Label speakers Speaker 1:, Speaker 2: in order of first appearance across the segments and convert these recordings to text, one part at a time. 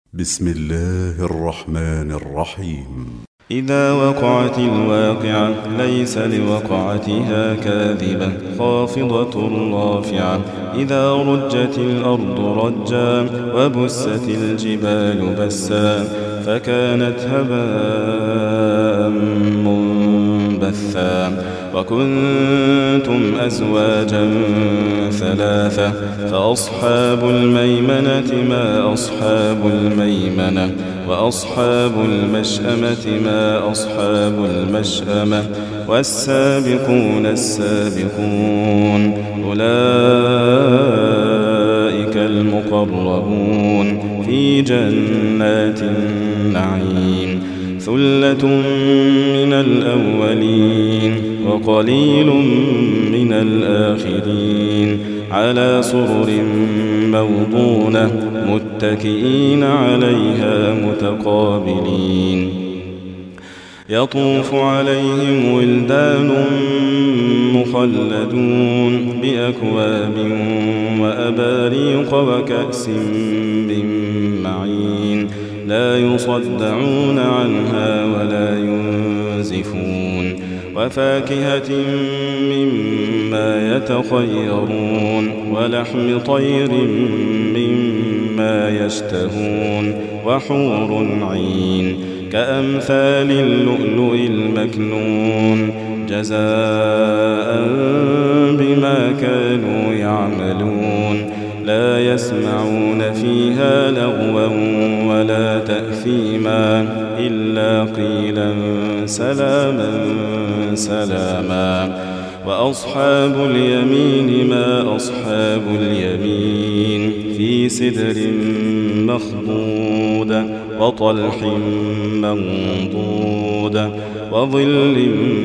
Speaker 1: بسم الله الرحمن الرحيم.
Speaker 2: إذا وقعت الواقعة ليس لوقعتها كاذبة خافضة رافعة. إذا رجت الأرض رجا وبست الجبال بسا فكانت هباء منبثا. وكنتم أزواجا ثلاثة فأصحاب الميمنة ما أصحاب الميمنة وأصحاب المشأمة ما أصحاب المشأمة والسابقون السابقون أولئك المقربون في جنات النعيم. ثلة من الأولين وقليل من الآخرين على سرر موضونة متكئين عليها متقابلين. يطوف عليهم ولدان مخلدون بأكواب وأباريق وكأس من معين لا يصدعون عنها ولا ينزفون. وفاكهة مما يتخيرون ولحم طير مما يشتهون وحور عين كأمثال اللؤلؤ المكنون جزاء بما كانوا يعملون. لا يسمعون فيها لغوا ولا تأثيما إلا قيلا سلاما سلاما. وأصحاب اليمين ما أصحاب اليمين في سدر مخضود وطلح منضود وظل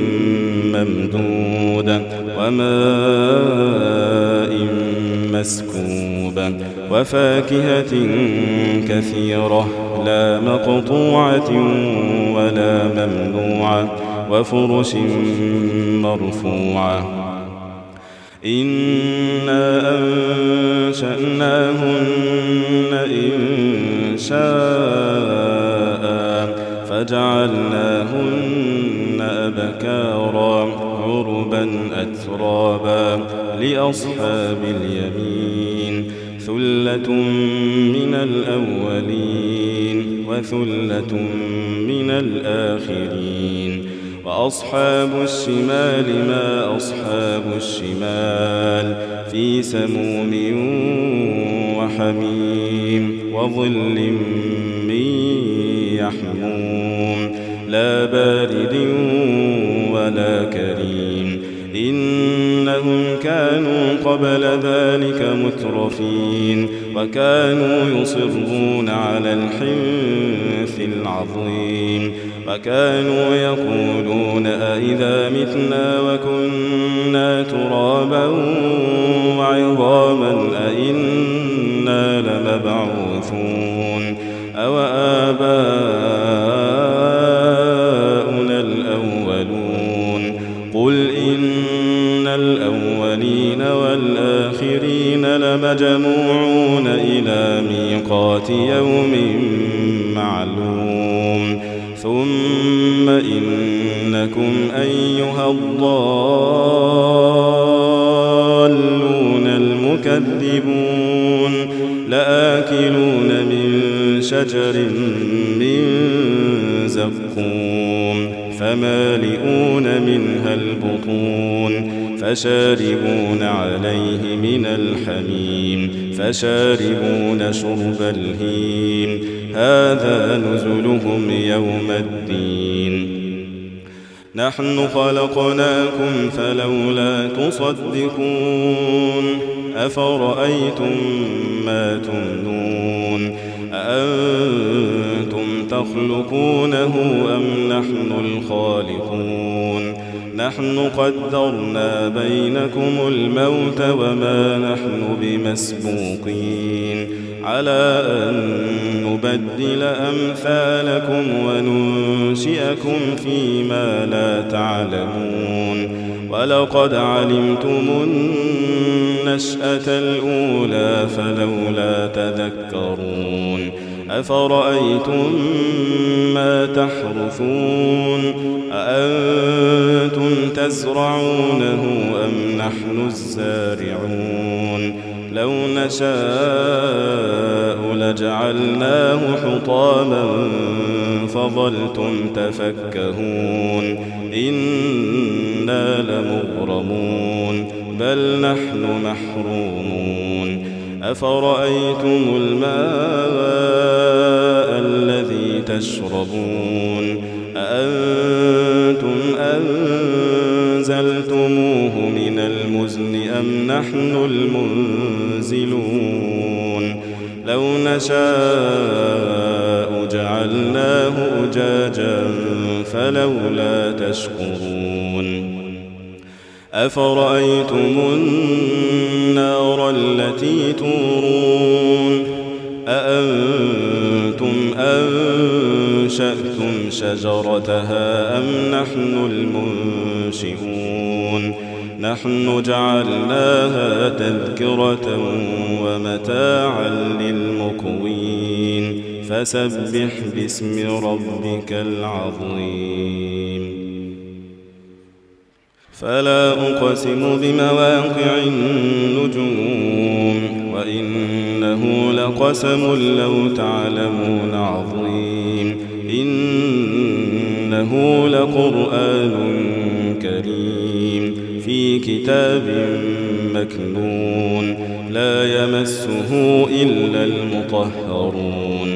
Speaker 2: ممدود وماء مسكوب وفاكهة كثيرة لا مقطوعة ولا ممنوعة وفرش مرفوعة. إنا أنشأناهن إنشاء فجعلناهن أبكارا عربا أترابا لأصحاب اليمين. ثلة من الأولين وثلة من الآخرين. وأصحاب الشمال ما أصحاب الشمال في سموم وحميم وظل من يحموم لا بارد ولا كريم. إنهم كانوا قبل ذلك مترفين وكانوا يصرون على الحنث العظيم وكانوا يقولون أئذا متنا وكنا ترابا وعظاما أئنا لمبعوثون أو آباؤنا الأولون. قل إن الأولين والآخرين لمجموعون إلى ميقات يوم معلوم. ثم إنكم أيها الضالون المكذبون لآكلون من شجر من زقوم فمالئون منها البطون فشاربون عليه من الحميم فشاربون شرب الهيم. هذا نزلهم يوم الدين. نحن خلقناكم فلولا تصدقون. أفرأيتم ما تمنون أأنتم تخلقونه أم نحن الخالقون. نحن قدرنا بينكم الموت وما نحن بمسبوقين على أن نبدل أمثالكم وننشئكم فيما لا تعلمون. ولقد علمتم النشأة الأولى فلولا تذكرون أفرأيتم ما تحرثون أأنتم تزرعونه أم نحن الزارعون لو نشاء لجعلناه حطاما فظلتم تفكهون إنا لمغرمون بل نحن محرومون أفرأيتم الماء الذي تشربون أأنتم أنزلتموه من المزن أم نحن المنزلون لو نشاء جعلناه أجاجا فلولا تشكرون أفرأيتم النار التي تورون أأنتم أنشأتم شجرتها أم نحن المنشئون نحن جعلناها تذكرة ومتاعا للمقوين فسبح باسم ربك العظيم فلا أقسم بمواقع النجوم وإنه لقسم لو تعلمون عظيم إنه لقرآن كريم في كتاب مكنون لا يمسه إلا المطهرون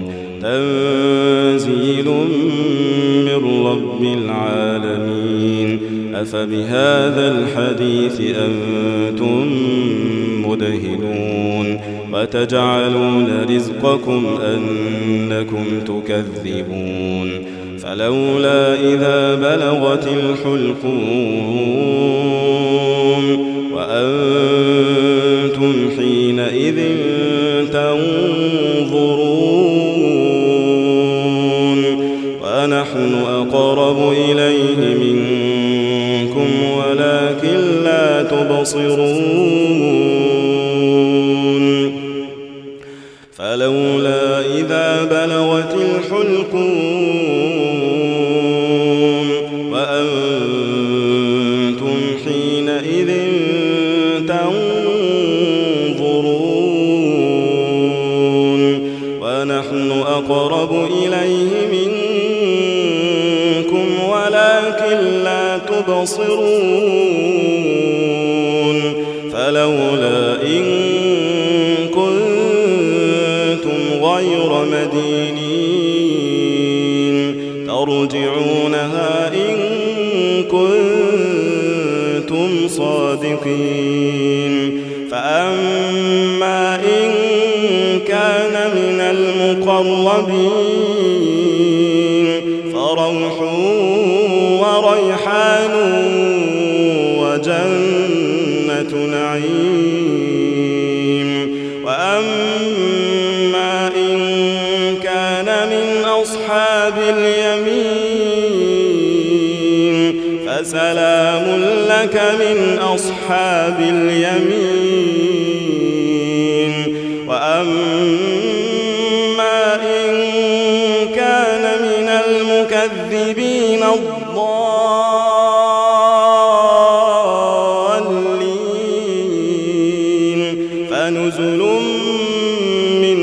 Speaker 2: تنزيل من رب العالمين أفبهذا الحديث أنتم مدهنون وتجعلون رزقكم أنكم تكذبون فلولا إذا بلغت الحلقوم وأنتم حينئذ تنظرون ونحن أقرب إليه منكم ولكن لا تبصرون فلولا إذا بلغت الحلقوم وأنتم حينئذ تنظرون ونحن أقرب إليه منكم ولكن لا تبصرون فلولا إن كنتم غير مدينين ترجعونها إن كنتم صادقين فأما إن كان من المقربين فروح وريحان وجنة نعيم وأما إن كان من أصحاب اليمين فسلام لك من أصحاب اليمين وأما إن كان من المكذبين الضالين فنزل من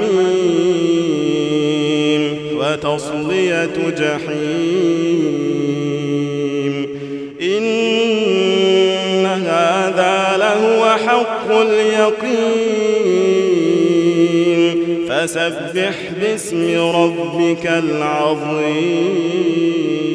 Speaker 2: حميم وتصلية جحيم إن هذا لهو حق اليقين فسبح باسم ربك العظيم